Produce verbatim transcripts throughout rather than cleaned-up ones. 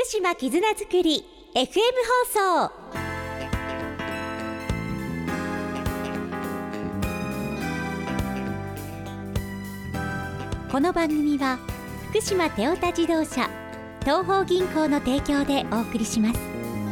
福島絆づくり エフエム 放送。この番組は福島テオタ自動車東邦銀行の提供でお送りします。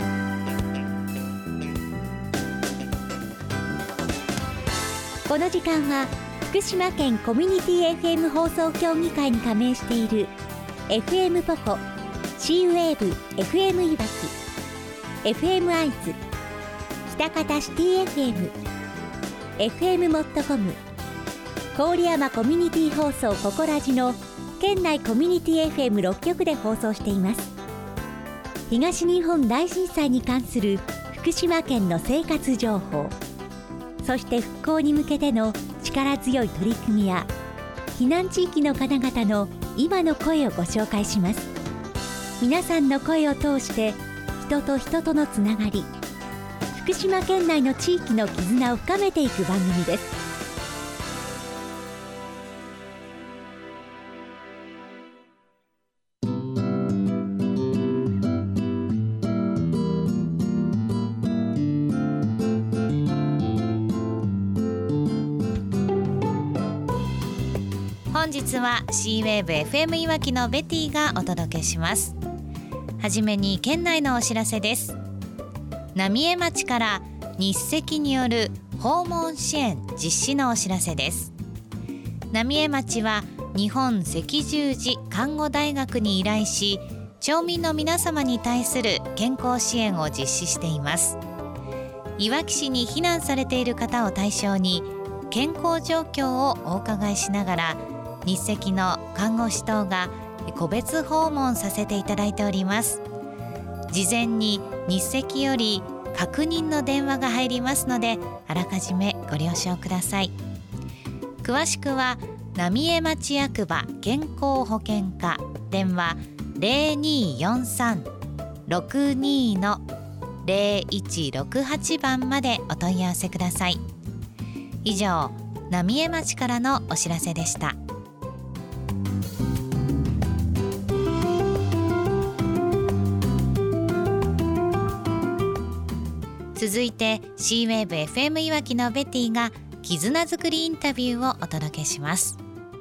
この時間は福島県コミュニティ エフエム 放送協議会に加盟している エフエム ポコ、シーウェーブ エフエム いわき、エフエム 会津、喜多方シティ エフエム、エフエム モットコム、郡山コミュニティ放送ココラジの県内コミュニティ エフエムろっ 局で放送しています。東日本大震災に関する福島県の生活情報、そして復興に向けての力強い取り組みや避難地域の方々の今の声をご紹介します。皆さんの声を通して人と人とのつながり、福島県内の地域の絆を深めていく番組です。 本日は シーウェーブ エフエム いわきのベティがお届けします。はじめに県内のお知らせです。浪江町から日赤による訪問支援実施のお知らせです。浪江町は日本赤十字看護大学に依頼し、町民の皆様に対する健康支援を実施しています。いわき市に避難されている方を対象に健康状況をお伺いしながら、日赤の看護師等が個別訪問させていただいております。事前に日赤より確認の電話が入りますので、あらかじめご了承ください。詳しくは浪江町役場健康保険課電話 ゼロにーよんさん ろくにー のゼロいちろくはち 番までお問い合わせください。以上、浪江町からのお知らせでした。続いて シーウェーブ エフエム いわきのベティが絆づくりインタビューをお届けします。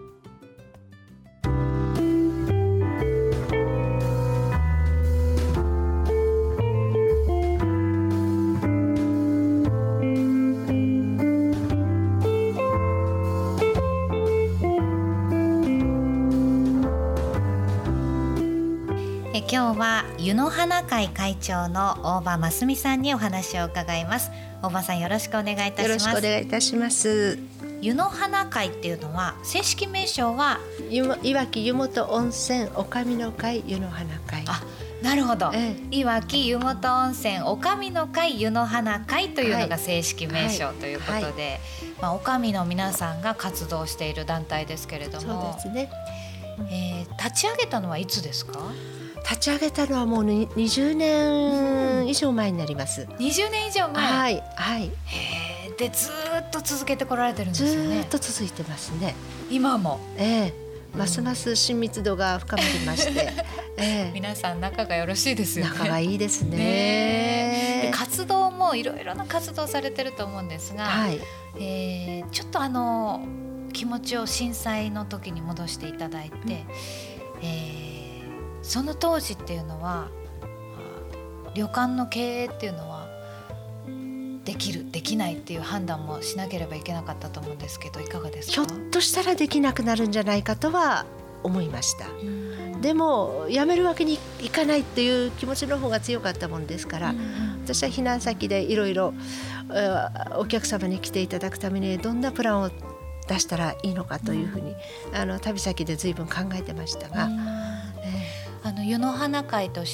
今日は湯の花会会長の大場真澄さんにお話を伺います。大場さん、よろしくお願いいたします。 よろしくお願いいたします。 湯の花会っていうのは正式名称は、 いわき湯本温泉おかみの会湯の花会。 あ、なるほど、 ええ、 いわき湯本温泉おかみの会湯の花会というのが正式名称、はい、ということで、はい、まあ、おかみの皆さんが活動している団体ですけれども、 そうですね、 えー、立ち上げたのはいつですか？ 立ち上げたのはもうにじゅうねん以上前になります、 うん、にじゅうねん以上前、 はいはい、 へー、でずっと続けてこられてるんですよね。 ずっと続いてますね、 今も。 ええ、ますます親密度が深まりまして、ええ、 皆さん仲がよろしいですよね。 仲がいいです ね, ねで活動もいろいろな活動されてると思うんですが、 はい、 えー、ちょっとあの気持ちを震災の時に戻していただいて、うん、えーその当時っていうのは旅館の経営っていうのはできるできないっていう判断もしなければいけなかったと思うんですけど、いかがですか？ ひょっとしたらできなくなるんじゃないかとは思いました。でも辞めるわけにいかないっていう気持ちの方が強かったもんですから、私は避難先でいろいろお客様に来ていただくためにどんなプランを出したらいいのかというふうに、あの旅先で随分考えてましたが、 あの湯の花会として、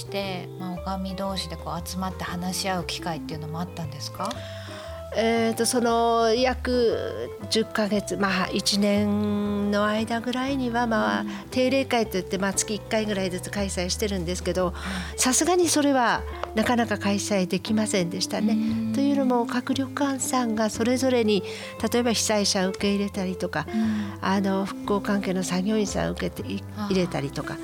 まあ、おかみ同士でこう集まって話し合う機会っていうのもあったんですか？ えー、とその約じゅっかげつ、まあ、いちねんの間ぐらいには、まあ、定例会といって、まあ、月いっかいぐらいずつ開催してるんですけど、さすがにそれはなかなか開催できませんでしたね。というのも各旅館さんがそれぞれに例えば被災者を受け入れたりとか、あの復興関係の作業員さんを受けて入れたりとか、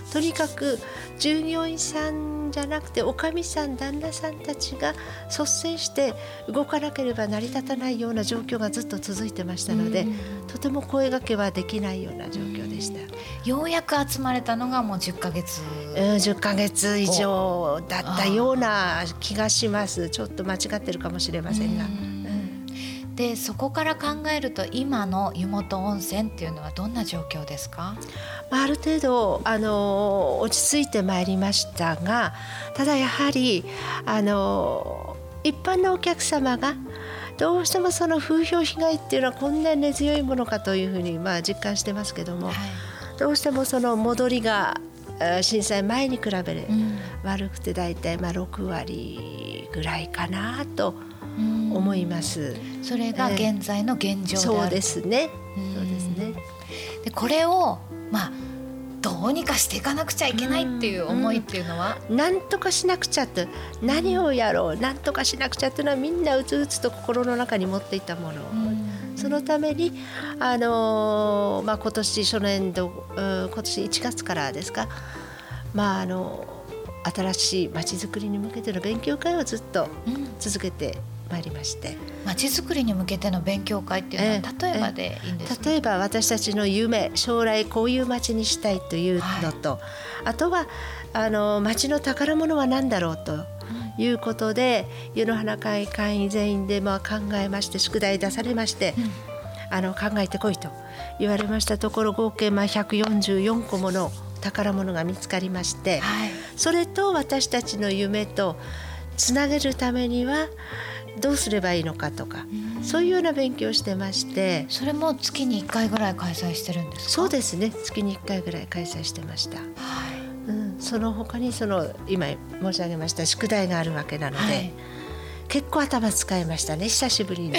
とにかく従業員さんじゃなくておかみさん旦那さんたちが率先して動かなければ成り立たないような状況がずっと続いてましたので、うん、とても声掛けはできないような状況でした。 ようやく集まれたのがもうじゅっかげつ、 うん、じゅっかげつ以上だったような気がします。ちょっと間違ってるかもしれませんが、 でそこから考えると今の湯本温泉っていうのはどんな状況ですか？ ある程度あの落ち着いてまいりましたが、ただやはりあの一般のお客様がどうしてもその風評被害っていうのはこんなに根強いものかというふうにまあ実感してますけども、はい、どうしてもその戻りが震災前に比べる、うん、悪くてだいたいまあろくわりぐらいかなと思います。 それが現在の現状である、 そうですね、そうですね。 でこれをまあどうにかしていかなくちゃいけないっていう思いっていうのは、 うんうん、なんとかしなくちゃって、何をやろう、なんとかしなくちゃっていうのはみんなうつうつと心の中に持っていたもの、うん、そのためにあのーまあ、今年初年度、うん、今年いちがつからですか、まああの新しいまちづくりに向けての勉強会をずっと続けてまいりまして、 まちづくりに向けての勉強会っていうのは例えばでいいんですか？ 例えば私たちの夢、将来こういう街にしたいというのと、はい、あとはあの街の宝物は何だろうということで、湯の花会会員全員でまあ考えまして、宿題出されまして、うん、あの考えてこいと言われましたところ、合計まあひゃくよんじゅうよんこもの宝物が見つかりまして、はい、それと私たちの夢とつなげるためにはどうすればいいのかとか、そういうような勉強をしてまして。 それも月にいっかいぐらい開催してるんですか？ そうですね、月にいっかいぐらい開催してました、はい、うん、その他にその今申し上げました宿題があるわけなので、はい、結構頭使いましたね、久しぶりに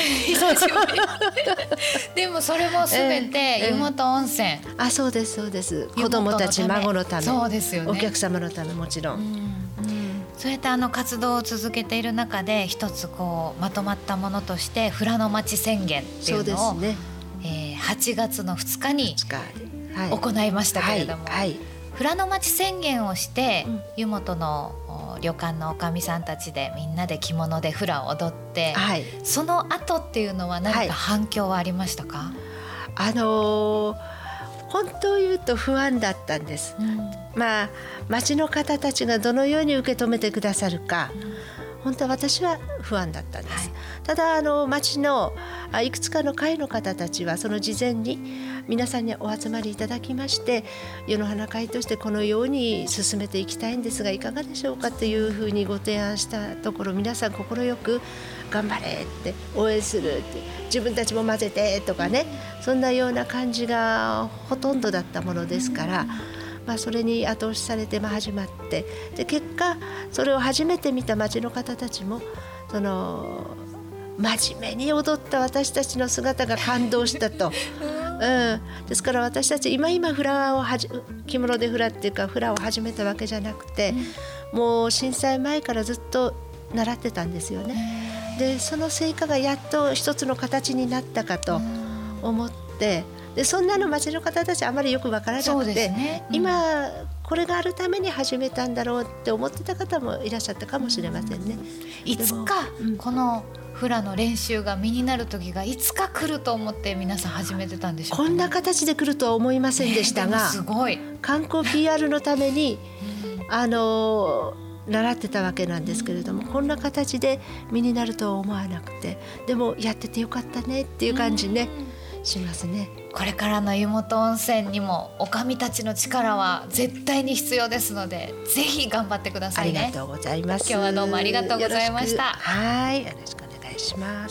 でもそれも全て湯本温泉、えーえー、 あ、そうですそうです。子供たち孫のため、 そうですよね、 お客様のためもちろん、うん、 そうやってあの活動を続けている中で一つこうまとまったものとして富良野町宣言っていうのを、ね、えー、はちがつのふつかに行いましたけれども、はいはいはい、富良野町宣言をして、うん、湯本の旅館のおかみさんたちでみんなで着物でフラを踊って、はい、その後っていうのは何か反響はありましたか？はい、 あのー、本当を言うと不安だったんです、うん、まあ町の方たちがどのように受け止めてくださるか、うん、本当は私は不安だったんです、はい、ただあの町のいくつかの会の方たちはその事前に皆さんにお集まりいただきまして、湯の花会としてこのように進めていきたいんですがいかがでしょうかというふうにご提案したところ、皆さん快く頑張れって応援するって、自分たちも混ぜてとかね、そんなような感じがほとんどだったものですから、まあ、それに後押しされてまあ始まって、で結果それを初めて見た町の方たちもその真面目に踊った私たちの姿が感動したと、うん、ですから私たち今今フラをはじ着物でフラっていうかフラを始めたわけじゃなくて、もう震災前からずっと習ってたんですよね。でその成果がやっと一つの形になったかと思って、でそんなの町の方たちあまりよく分からなくて、ね、うん、今これがあるために始めたんだろうって思ってた方もいらっしゃったかもしれませんね。 いつかこのフラの練習が身になる時がいつか来ると思って皆さん始めてたんでしょうか、ね、 こんな形で来るとは思いませんでしたが、 すごい観光 ピーアール のためにあの習ってたわけなんですけれども、こんな形で身になるとは思わなくて、でもやっててよかったねっていう感じね、しますね。 これからの湯本温泉にもおかみたちの力は絶対に必要ですので、ぜひ頑張ってくださいね。 ありがとうございます。 今日はどうもありがとうございました。 はい、よろしくお願いします。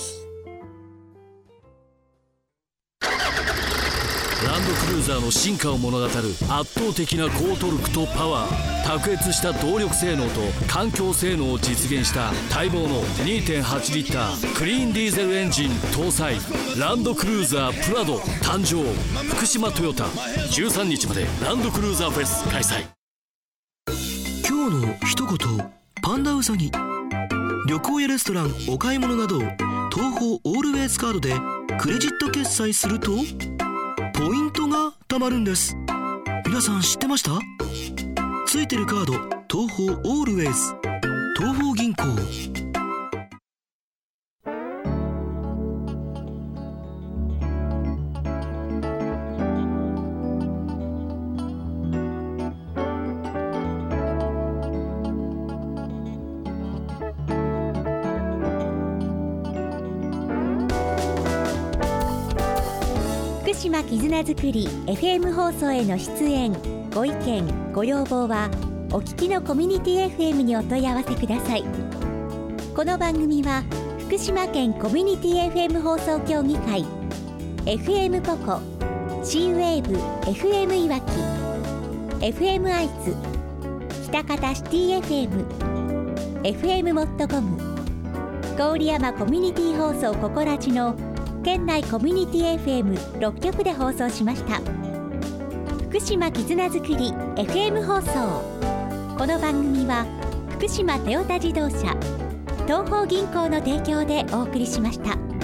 ランドクルーザーの進化を物語る圧倒的な高トルクとパワー、卓越した動力性能と環境性能を実現した待望の にてんはち リッタークリーンディーゼルエンジン搭載ランドクルーザープラド誕生。福島トヨタじゅうさんにちまでランドクルーザーフェス開催。 今日の一言、パンダウサギ。旅行やレストラン、お買い物など東宝オールウェイズカードでクレジット決済するとポイントが貯まるんです。皆さん知ってました？ ついてるカード東方オールウェイズ。東方銀行。 福島絆づくり エフエム 放送への出演ご意見ご要望はお聞きのコミュニティ エフエム にお問い合わせください。この番組は福島県コミュニティ エフエム 放送協議会 エフエム ポコ C ウェーブ エフエム いわき エフエム 愛知北方シティ エフエム エフエム モットコム郡山コミュニティ放送ココラジの県内コミュニティ エフエムろっきょくで放送しました。福島絆づくり エフエム 放送。この番組は福島トヨタ自動車東方銀行の提供でお送りしました。